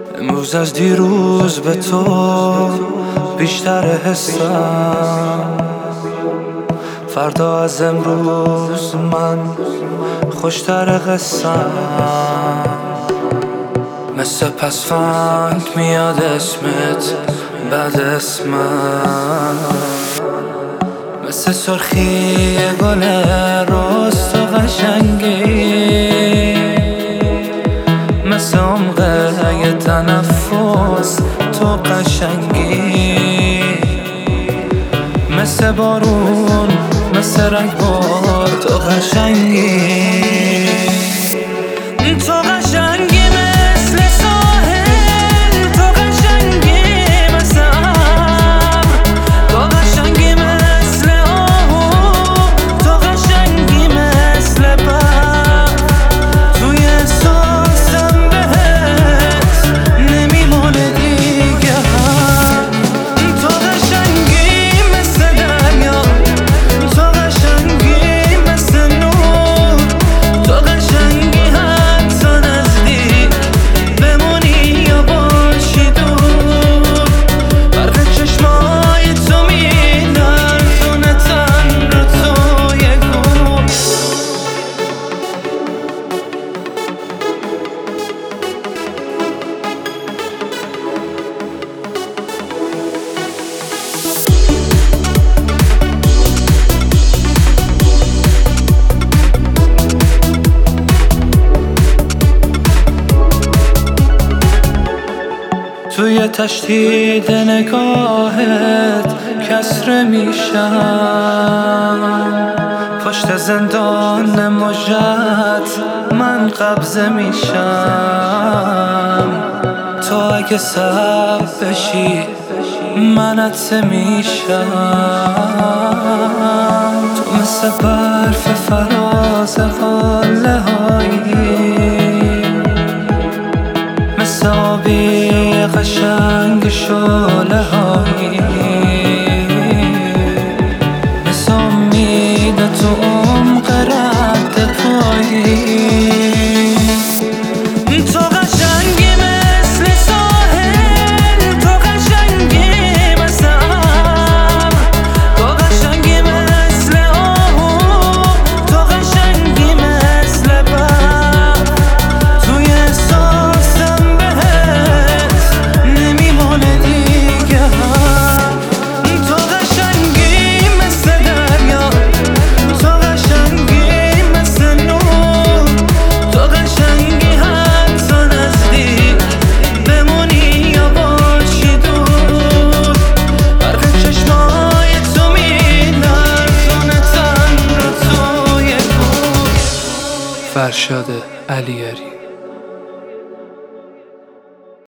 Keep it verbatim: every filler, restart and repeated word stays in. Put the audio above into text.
امروز از دیروز به تو بیشتر حسم، فردا از امروز من خوشتر قصم. مثل پسفند میاد اسمت بعد اسمم، مثل سرخی گل رست و قشنگی، مثل عمق یه تنفس تو قشنگی، مثل بارون مثل رگبار تو قشنگی. تو قشنگی مثل ساحل، تو قشنگی مثل ابر، تو قشنگی مثل آهو، تو قشنگی مثل برف. توی احساسم بهت نمیمونه دیگه هم. تو قشنگی مثل دریا، تو قشنگی مثل نور، تو قشنگی حتی نزدیک بمونی یا باشی دور. برق چشمای تو میلرزونه تن رو توی گور. توی تشدید نگاهت کسره میشم، پشت زندان مژه‌ات من قبضه میشم. تو اگه سبب بشی من عطسه میشم. تو مثل برف فراز قله هایی، مثل آبی قشنگ شعله هایی، مثل امید تو عمق رد پایی. تو قشنگی مثل ساحل، تو قشنگی مثل ابر، تو قشنگی مثل آهو، تو قشنگی مثل برف. توی احساسم بهت نمیمونه دیگه هم. تو قشنگی مثل دریا، تو قشنگی مثل نور، تو قشنگی حتی نزدیک بمونی یا باشی دور. برق چشمای تو میلرزونه تن رو توی گور. فرشاد علیاری.